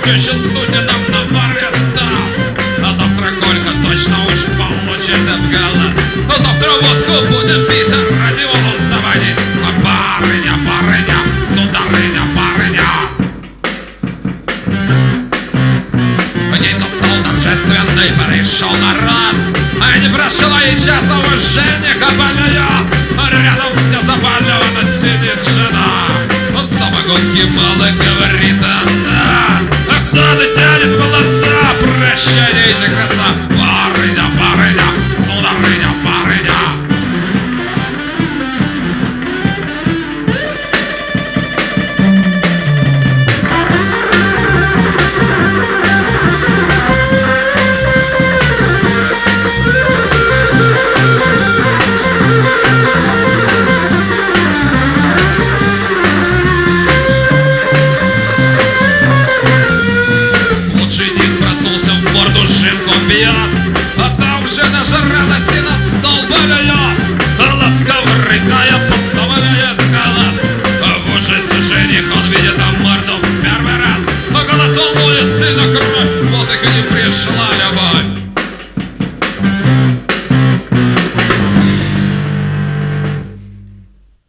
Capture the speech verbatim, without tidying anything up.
теща студня нам на баре даст. А завтра Колька точно уж получит от голос. А завтра водку будем пить, ради волос заводить. А барыня, барыня, сударыня, барыня. День настал торжественный, пришел народ. А не прошло и часа уже жениха поляет. Рядом все запалено сидит жена. Самогонки мало говорит она. А кто-то тянет волоса, прощай, краса.